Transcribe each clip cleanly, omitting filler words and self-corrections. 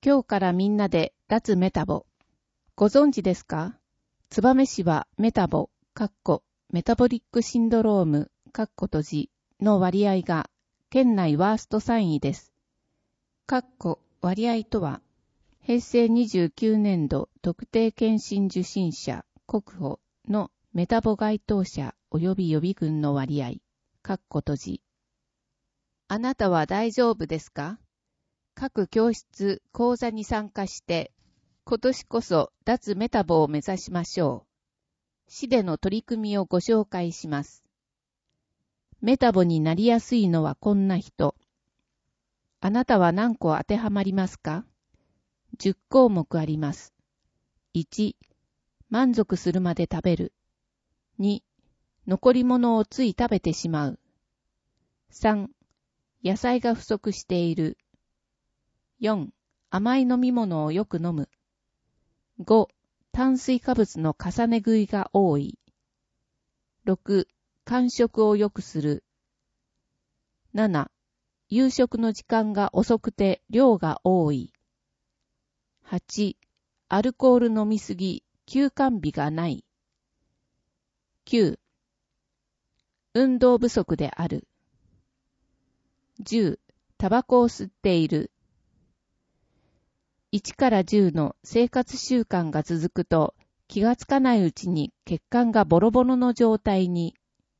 今日からみんなで脱メタボ。ご存知ですか？燕市はメタボ、メタボリックシンドローム、閉じの割合が県内ワースト3位です。割合とは、平成29年度特定健診受診者国保のメタボ該当者及び予備軍の割合、閉じ。あなたは大丈夫ですか？各教室、講座に参加して、今年こそ脱メタボを目指しましょう。市での取り組みをご紹介します。メタボになりやすいのはこんな人。あなたは何個当てはまりますか？10項目あります。1、満足するまで食べる。2、残り物をつい食べてしまう。3、野菜が不足している。4、甘い飲み物をよく飲む。5、炭水化物の重ね食いが多い。6、間食をよくする。7、夕食の時間が遅くて量が多い。8、アルコール飲みすぎ、休肝日がない。9、運動不足である。10、タバコを吸っている。1から10の生活習慣が続くと気がつかないうちに血管がボロボロの状態に。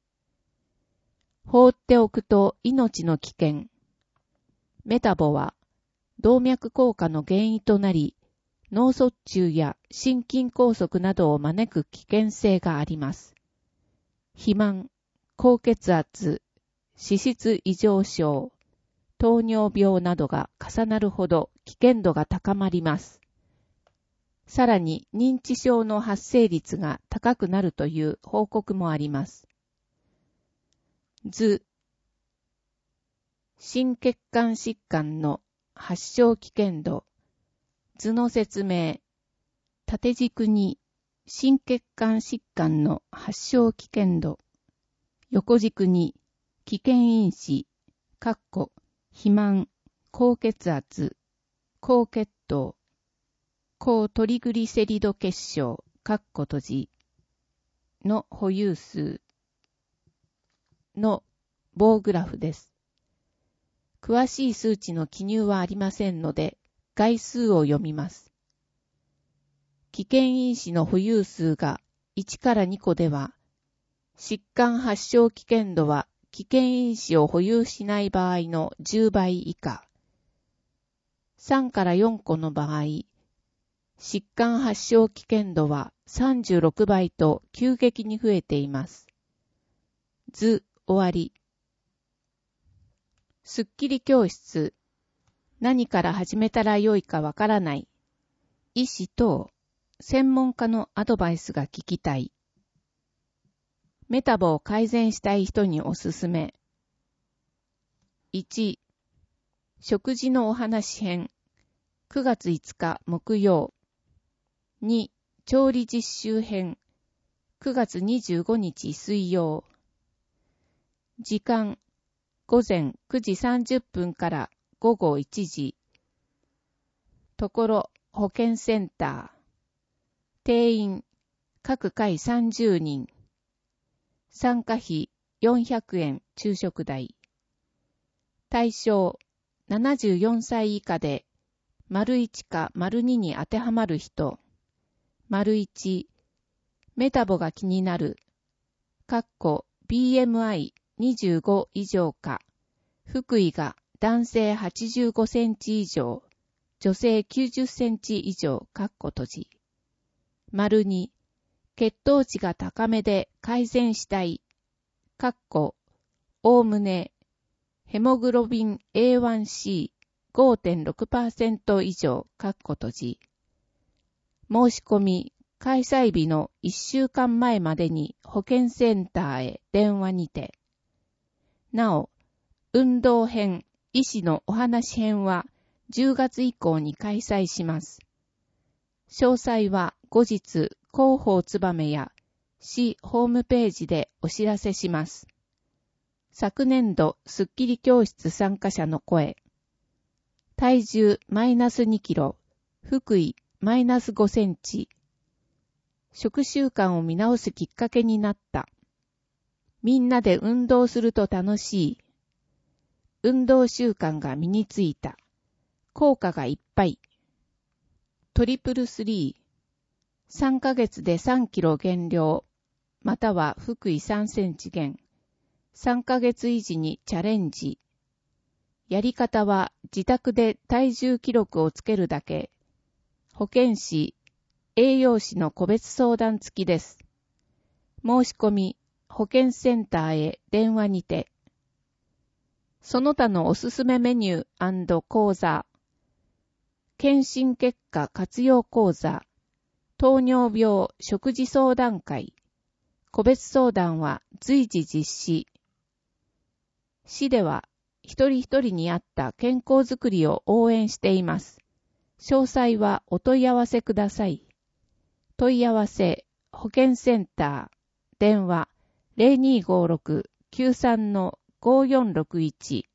放っておくと命の危険。メタボは動脈硬化の原因となり、脳卒中や心筋梗塞などを招く危険性があります。肥満、高血圧、脂質異常症、糖尿病などが重なるほど危険度が高まります。さらに認知症の発生率が高くなるという報告もあります。図、心血管疾患の発症危険度。図の説明。縦軸に心血管疾患の発症危険度。横軸に危険因子、肥満、高血圧、高血糖、高トリグリセリド結晶、閉じの保有数の棒グラフです。詳しい数値の記入はありませんので、概数を読みます。危険因子の保有数が1から2個では、疾患発症危険度は危険因子を保有しない場合の10倍以下。3から4個の場合、疾患発症危険度は36倍と急激に増えています。図終わり。スッキリ教室。何から始めたらよいかわからない。医師等、専門家のアドバイスが聞きたい。メタボを改善したい人におすすめ。1、食事のお話編。9月5日木曜。2、調理実習編。9月25日水曜。時間、午前9時30分から午後1時。ところ、保健センター。定員、各回30人。参加費400円昼食代。対象、74歳以下で、①か②に当てはまる人。①、メタボが気になる。BMI25 以上か。腹囲が男性85センチ以上。女性90センチ以上。閉じ。②、血糖値が高めで改善したい。おおむね、ヘモグロビン A1C5.6% 以上。閉じ。申し込み、開催日の1週間前までに保健センターへ電話にて。なお、運動編、医師のお話編は10月以降に開催します。詳細は後日、広報つばめや市ホームページでお知らせします。昨年度スッキリ教室参加者の声。 体重マイナス2キロ、腹囲マイナス5センチ。食習慣を見直すきっかけになった。みんなで運動すると楽しい。運動習慣が身についた。効果がいっぱい。333。3ヶ月で3キロ減量、または腹囲3センチ減。3ヶ月維持にチャレンジ。やり方は自宅で体重記録をつけるだけ。保健師、栄養士の個別相談付きです。申し込み、保健センターへ電話にて。その他のおすすめメニュー&講座。検診結果活用講座。糖尿病食事相談会。個別相談は随時実施。市では一人一人に合った健康づくりを応援しています。詳細はお問い合わせください。問い合わせ保健センター電話 0256-93-5461